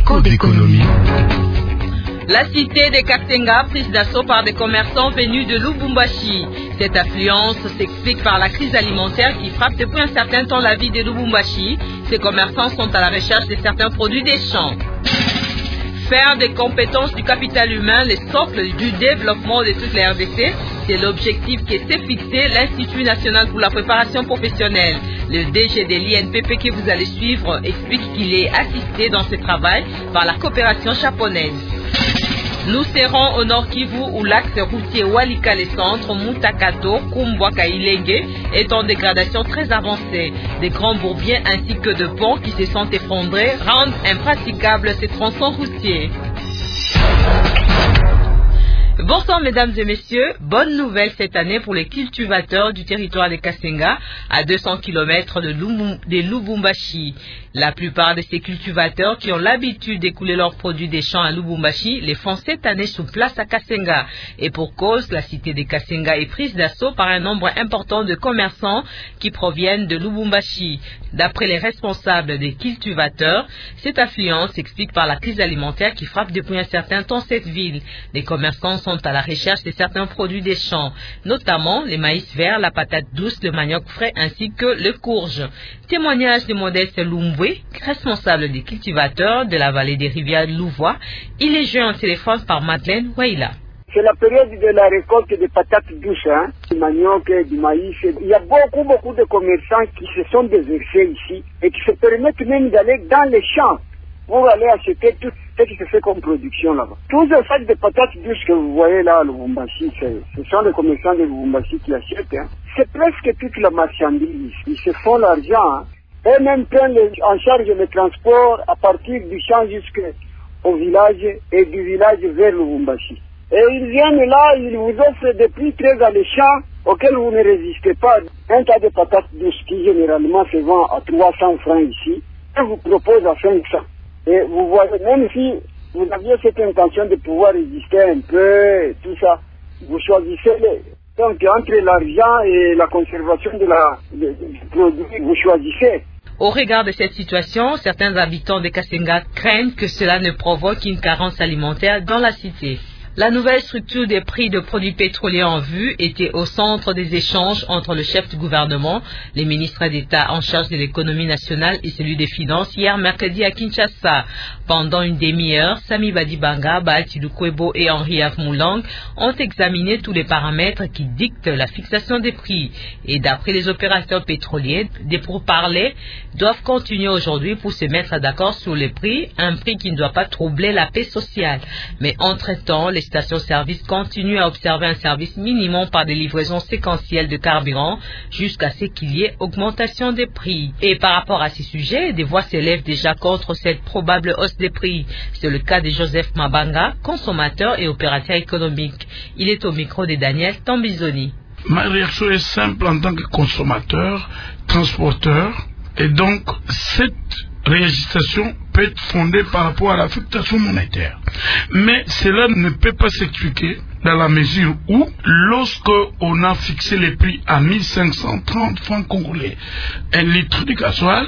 écho d'économie. La cité de Kasenga prise d'assaut par des commerçants venus de Lubumbashi. Cette affluence s'explique par la crise alimentaire qui frappe depuis un certain temps la vie de Lubumbashi. Ces commerçants sont à la recherche de certains produits des champs. Faire des compétences du capital humain le socle du développement de toute la RDC, c'est l'objectif qui s'est fixé l'Institut national pour la préparation professionnelle. Le DG de l'INPP que vous allez suivre explique qu'il est assisté dans ce travail par la coopération japonaise. Nous serons au Nord Kivu où l'axe routier Walikale-Centre, Mutakato, Kumbwaka-Ilenge est en dégradation très avancée. Des grands bourbiers ainsi que de ponts qui se sont effondrés rendent impraticables ces tronçons routiers. Bonsoir mesdames et messieurs, bonne nouvelle cette année pour les cultivateurs du territoire de Kasenga à 200 km de Lubumbashi. La plupart de ces cultivateurs qui ont l'habitude d'écouler leurs produits des champs à Lubumbashi les font cette année sur place à Kasenga. Et pour cause, la cité de Kasenga est prise d'assaut par un nombre important de commerçants qui proviennent de Lubumbashi. D'après les responsables des cultivateurs, cette affluence s'explique par la crise alimentaire qui frappe depuis un certain temps cette ville. Les commerçants sont à la recherche de certains produits des champs, notamment les maïs verts, la patate douce, le manioc frais ainsi que le courge. Témoignage de Modeste Lumbwe, responsable des cultivateurs de la vallée des rivières Louvois. Il est joint au téléphone par Madeleine Waila. C'est la période de la récolte des patates douces, du manioc, du maïs. Il y a beaucoup de commerçants qui se sont déversés ici et qui se permettent même d'aller dans les champs pour aller acheter tout ce qui se fait comme production là-bas. Tous les sacs de patates douces que vous voyez là à Lubumbashi, ce sont les commerçants de Lubumbashi qui achètent. C'est presque toute la marchandise. Ils se font l'argent. Et même prennent en charge le transport à partir du champ jusqu'au village et du village vers Lubumbashi. Et ils viennent là, ils vous offrent des prix très alléchants auxquels vous ne résistez pas. Un tas de patates douces qui généralement se vend à 300 francs ici, et vous propose à 500. Et vous voyez, même si vous aviez cette intention de pouvoir résister un peu, tout ça, vous choisissez donc entre l'argent et la conservation du produit, vous choisissez. Au regard de cette situation, certains habitants de Kasenga craignent que cela ne provoque une carence alimentaire dans la cité. La nouvelle structure des prix de produits pétroliers en vue était au centre des échanges entre le chef du gouvernement, les ministres d'État en charge de l'économie nationale et celui des finances hier mercredi à Kinshasa. Pendant une demi-heure, Sami Badibanga, Bahati Lukwebo et Henri Moulang ont examiné tous les paramètres qui dictent la fixation des prix. Et d'après les opérateurs pétroliers, des pourparlers doivent continuer aujourd'hui pour se mettre d'accord sur les prix, un prix qui ne doit pas troubler la paix sociale. Mais entre-temps, les stations-service continuent à observer un service minimum par des livraisons séquentielles de carburant jusqu'à ce qu'il y ait augmentation des prix. Et par rapport à ces sujets, des voix s'élèvent déjà contre cette probable hausse des prix. C'est le cas de Joseph Mabanga, consommateur et opérateur économique. Il est au micro de Daniel Tambizoni. Ma réaction est simple en tant que consommateur, transporteur, et donc cette réajustation peut être fondée par rapport à l'affectation monétaire. Mais cela ne peut pas s'expliquer dans la mesure où, lorsque on a fixé les prix à 1530 francs congolais, un litre de gasoil,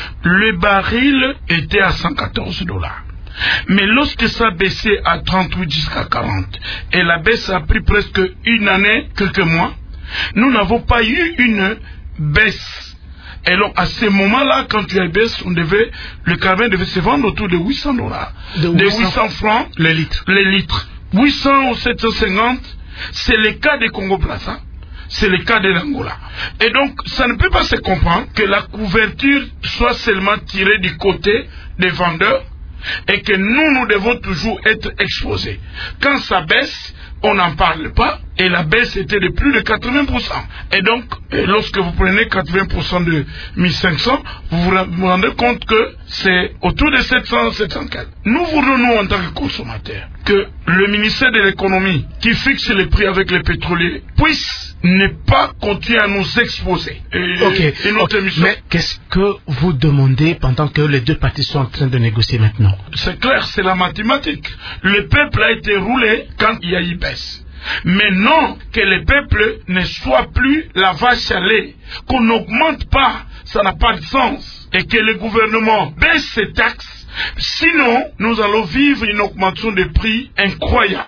le baril était à 114 $. Mais lorsque ça a baissé à 38 jusqu'à 40, et la baisse a pris presque une année, quelques mois, nous n'avons pas eu une baisse. Et donc, à ce moment-là, quand il y a une baisse, le carburant devait se vendre autour de 800 $. De 800 francs, les litres. 800 ou 750, c'est le cas des Congo Plaza. C'est le cas de l'Angola. Et donc, ça ne peut pas se comprendre que la couverture soit seulement tirée du côté des vendeurs et que nous devons toujours être exposés. Quand ça baisse, on n'en parle pas, et la baisse était de plus de 80%. Et donc, lorsque vous prenez 80% de 1500, vous vous rendez compte que c'est autour de 700, 704. Nous voulons, nous, en tant que consommateurs, que le ministère de l'économie, qui fixe les prix avec les pétroliers, puisse ne pas continuer à nous exposer. Mais qu'est-ce que vous demandez pendant que les deux parties sont en train de négocier maintenant? C'est clair, c'est la mathématique. Le peuple a été roulé quand il y a eu baisse. Mais non, que le peuple ne soit plus la vache à lait, qu'on n'augmente pas, ça n'a pas de sens. Et que le gouvernement baisse ses taxes Sinon, nous allons vivre une augmentation des prix incroyable.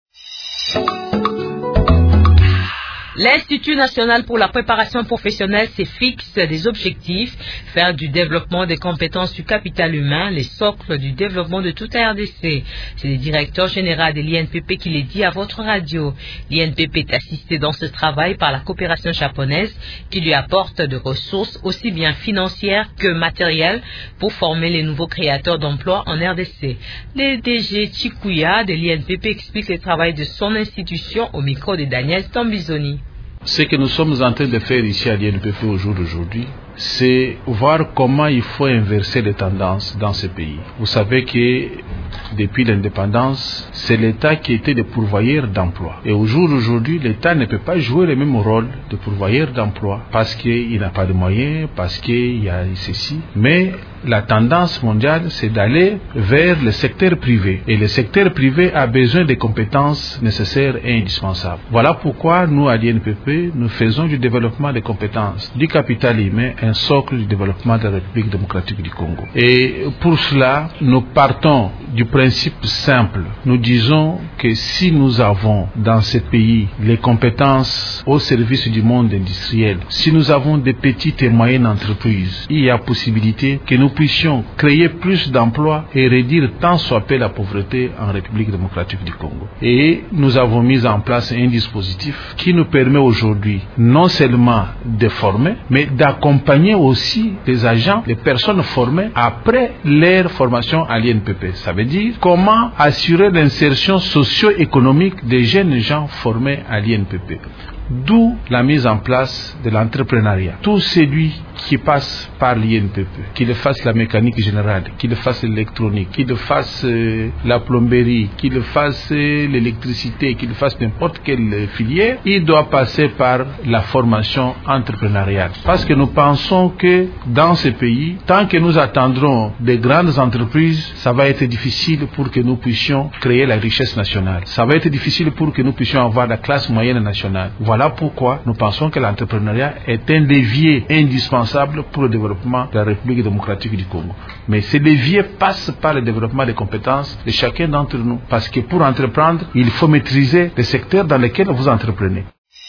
L'Institut national pour la préparation professionnelle se fixe des objectifs, faire du développement des compétences du capital humain les socles du développement de toute la RDC. C'est le directeur général de l'INPP qui l'a dit à votre radio. L'INPP est assisté dans ce travail par la coopération japonaise qui lui apporte de ressources aussi bien financières que matérielles pour former les nouveaux créateurs d'emplois en RDC. Le DG Chikuya de l'INPP explique le travail de son institution au micro de Daniel Tambizoni. Ce que nous sommes en train de faire ici à l'INPP au jour d'aujourd'hui, c'est voir comment il faut inverser les tendances dans ce pays. Vous savez que depuis l'indépendance, c'est l'État qui était le pourvoyeur d'emploi. Et au jour d'aujourd'hui, l'État ne peut pas jouer le même rôle de pourvoyeur d'emploi parce qu'il n'a pas de moyens, parce qu'il y a ceci. Mais la tendance mondiale, c'est d'aller vers le secteur privé. Et le secteur privé a besoin des compétences nécessaires et indispensables. Voilà pourquoi nous, à l'INPP, nous faisons du développement des compétences, du capital humain, un socle du développement de la République démocratique du Congo. Et pour cela, nous partons du principe simple. Nous disons que si nous avons dans ce pays les compétences au service du monde industriel, si nous avons des petites et moyennes entreprises, il y a possibilité que nous puissions créer plus d'emplois et réduire tant soit peu la pauvreté en République démocratique du Congo. Et nous avons mis en place un dispositif qui nous permet aujourd'hui non seulement de former, mais d'accompagner aussi les agents, les personnes formées après leur formation à l'INPP. Ça veut dire comment assurer l'insertion socio-économique des jeunes gens formés à l'INPP. D'où la mise en place de l'entrepreneuriat. Tout celui qui passe par l'INPP, qu'il fasse la mécanique générale, qu'il fasse l'électronique, qu'il fasse la plomberie, qu'il fasse l'électricité, qu'il fasse n'importe quelle filière, il doit passer par la formation entrepreneuriale. Parce que nous pensons que dans ce pays, tant que nous attendrons des grandes entreprises, ça va être difficile pour que nous puissions créer la richesse nationale. Ça va être difficile pour que nous puissions avoir la classe moyenne nationale. Voilà pourquoi nous pensons que l'entrepreneuriat est un levier indispensable pour le développement de la République démocratique du Congo. Mais ce levier passe par le développement des compétences de chacun d'entre nous. Parce que pour entreprendre, il faut maîtriser les secteurs dans lesquels vous entreprenez.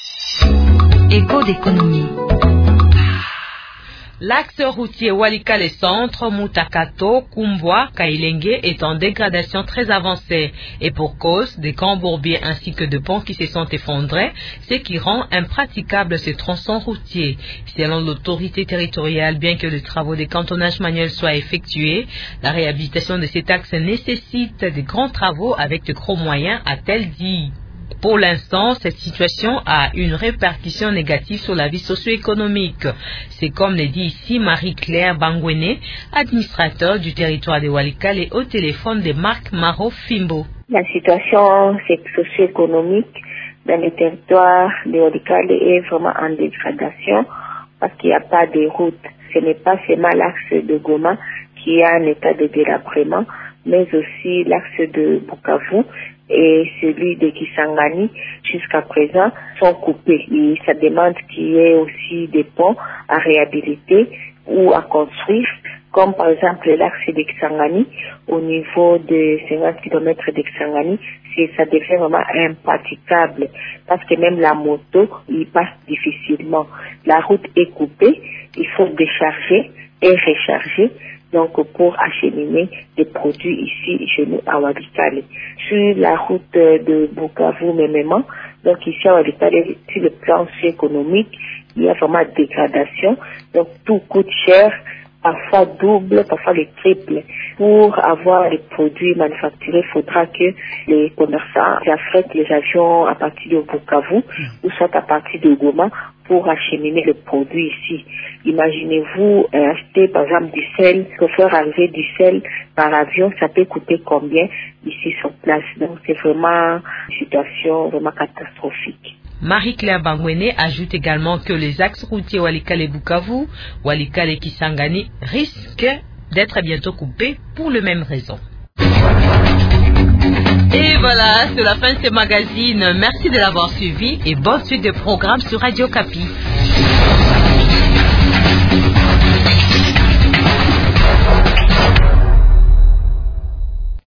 Écho d'économie. L'axe routier Walikale-Centre, Mutakato, Kumbwa, Kailenge est en dégradation très avancée et pour cause des camps bourbiers ainsi que de ponts qui se sont effondrés, ce qui rend impraticable ce tronçon routier. Selon l'autorité territoriale, bien que les travaux de cantonnage manuel soient effectués, la réhabilitation de cet axe nécessite de grands travaux avec de gros moyens, a-t-elle dit. Pour l'instant, cette situation a une répercussion négative sur la vie socio-économique. C'est comme le dit ici Marie-Claire Bangwene, administrateur du territoire de Walikale et au téléphone de Marc Maro Fimbo. La situation socio-économique dans le territoire de Walikale est vraiment en dégradation parce qu'il n'y a pas de route. Ce n'est pas seulement l'axe de Goma qui est en état de délabrement, mais aussi l'axe de Bukavu et celui de Kisangani jusqu'à présent sont coupés. Et ça demande qu'il y ait aussi des ponts à réhabiliter ou à construire, comme par exemple l'axe de Kisangani au niveau de 50 km de Kisangani, ça devient vraiment impraticable parce que même la moto, il passe difficilement. La route est coupée, il faut décharger et recharger. Donc, pour acheminer des produits ici chez nous à Walikale. Sur la route de Bukavu-Memema, donc ici à Walikale, sur le plan socio-économique, il y a vraiment dégradation. Donc, tout coûte cher, parfois double, parfois le triple. Pour avoir les produits manufacturés, il faudra que les commerçants affrètent les avions à partir de Bukavu ou soit à partir de Goma pour acheminer le produit ici. Imaginez-vous acheter par exemple du sel, que faire arriver du sel par avion, ça peut coûter combien ici sur place. Donc c'est vraiment une situation vraiment catastrophique. Marie-Claire Bangwene ajoute également que les axes routiers Walikale-Bukavu, Walikale-Kisangani risquent d'être bientôt coupés pour les mêmes raisons. Et voilà, c'est la fin de ce magazine. Merci de l'avoir suivi et bonne suite de programmes sur Radio Kapi.